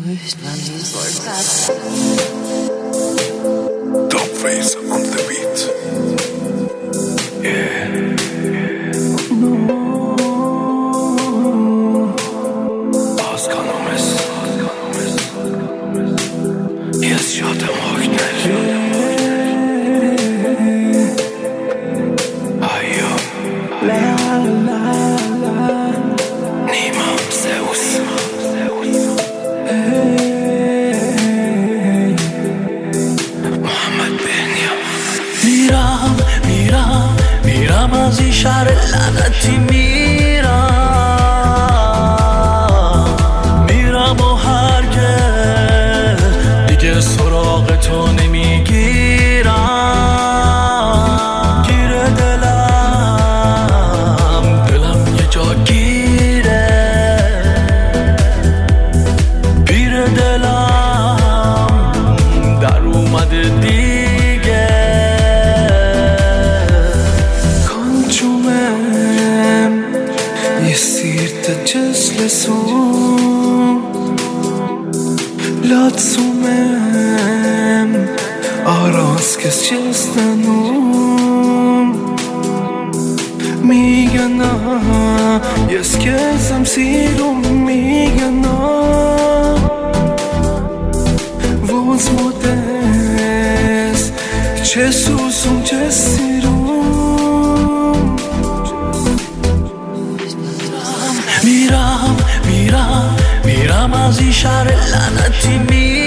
Dubface on the beat. Yeah. Askanımız yaşadım oynarım. Ayo Nima Zeus Muhammed Benya. میرم از این شهر لعنتی میرم و هرگز دیگه سراغ تو نمیگیرم. گیره دلم یه جا گیره، پیر دلم در اومده دیگه. Končumem jesirte çeslesun Latsumem aras kes çestanum Migana yes kesam sirum migana Vos modes çesusum çesirum میرم از این شهر لعنتی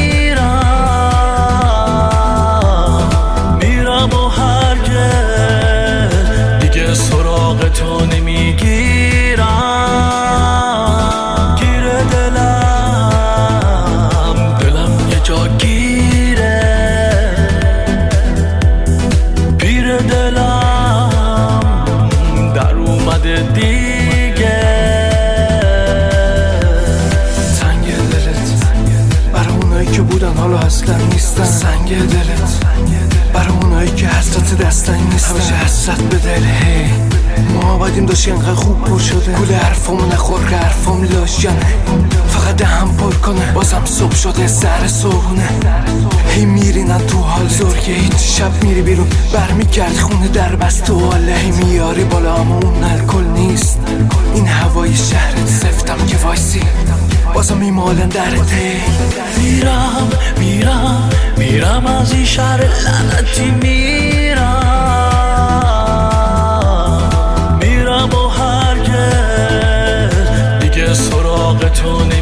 میرم و هرگز دیگه سراغ تو نمیگیرم. گیره دلم یه جا گیره، پیر دلم در اومده دیگه. که بودن حالا اصلا نیستن. سنگ دلت برای اونایی که حسرت دستن نیستن. همیشه حسرت به دل هی ما آبادیم داشتی انقدر خوب پر شده. گول حرفامو نخور که حرفام لاجنه، فقط دهم پر کنه. بازم صبح شده سر صبحونه، هی میرینن تو حال زور که هیچ شب میری بیرون برمیگرد خونه در بست و حاله. هی میاری بالا اما اون الکل نیست. این هوای شهرت سفتم که وایسی بازم میمالن درته. میرم از این شهر لعنتی میرم و هرگز دیگه سراغ تو